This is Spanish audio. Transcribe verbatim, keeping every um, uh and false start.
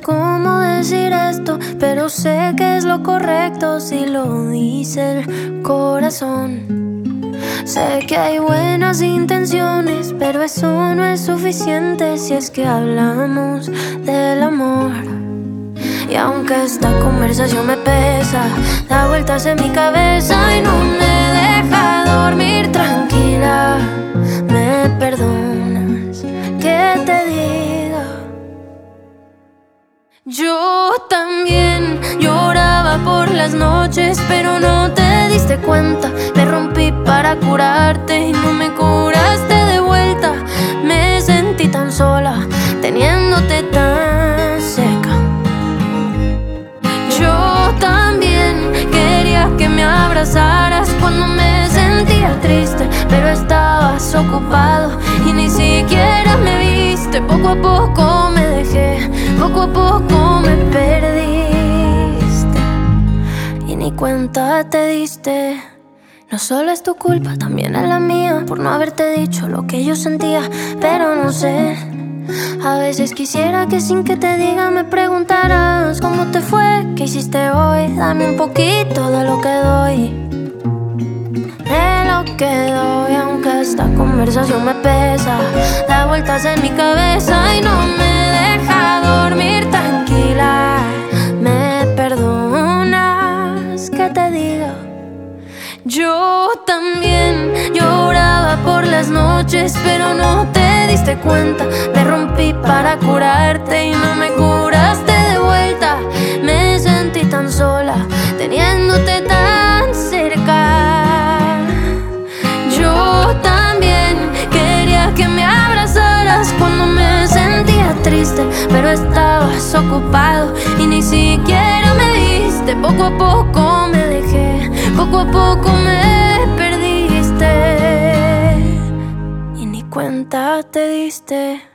cómo decir esto, pero sé que es lo correcto si lo dice el corazón. Sé que hay buenas intenciones, pero eso no es suficiente si es que hablamos del amor. Y aunque esta conversación me pesa, da vueltas en mi cabeza y no me deja dormir tranquila. ¿Me perdonas que te diga? Yo también lloraba por las noches, pero no te diste cuenta. Me rompí para curarte y no me curaste de vuelta. Me sentí tan sola, teniéndote tan cerca. Yo también quería que me abrazaras cuando me sentía triste, pero estabas ocupado y ni siquiera me viste. Poco a poco me dejé, poco a poco me perdiste y ni cuenta te diste. No solo es tu culpa, también es la mía, por no haberte dicho lo que yo sentía, pero no sé. A veces quisiera que sin que te diga me preguntaras cómo te fue, qué hiciste hoy. Dame un poquito de lo que doy, de lo que doy. Aunque esta conversación me pesa, da vueltas en mi cabeza y no me deja dormir tranquila. ¿Me perdonas que te diga? Yo también lloraba por las noches, pero no te diste cuenta. Me rompí para curarte y no me curaste de vuelta. Me sentí tan sola, teniéndote tan cerca. Yo también quería que me abrazaras cuando me sentía triste, pero estabas ocupado y ni siquiera me viste. Poco a poco me dejé, poco a poco me perdiste y ni cuenta te diste.